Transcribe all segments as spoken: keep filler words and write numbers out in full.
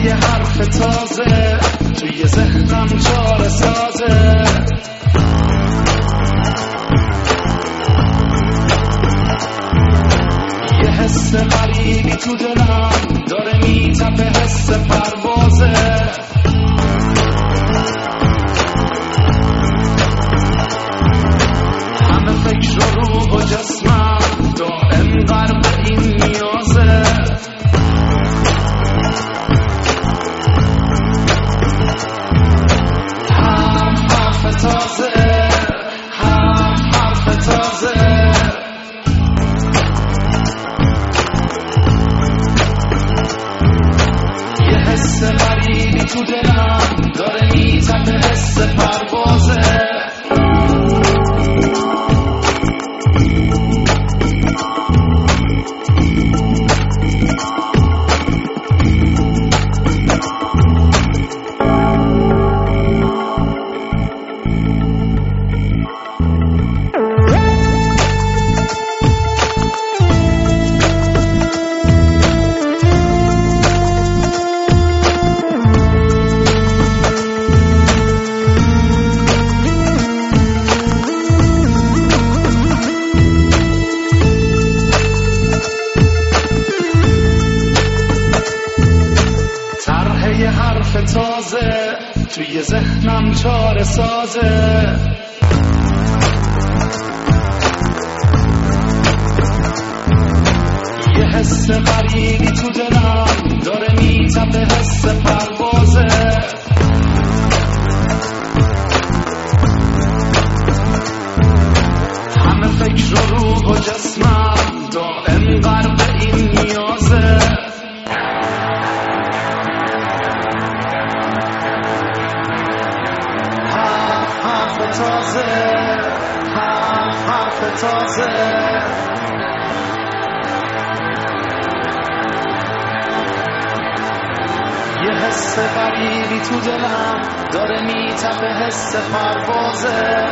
یه حرف تازه توی ذهنم چاره سازه، یه حس غریبی تو دلم داره میتپه، حس پروازه. همه فکر و روح و جسمم دائم غرق این نیازه، تازه هم حرف تازه، یه حس غریبی تو دلم داره میتپه، حس پروازه. تازه توی ذهنم چاره سازه، یه حس غریبی تو دلم داره میتپه، حس پروازه. همه فکر و روح و جسمم دائم غرق این نیازه، تازه هم حرف تازه، یه حس غریبی تو دلم داره میتپه، حس پروازه.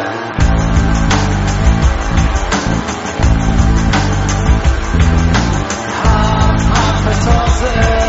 هم حرف تازه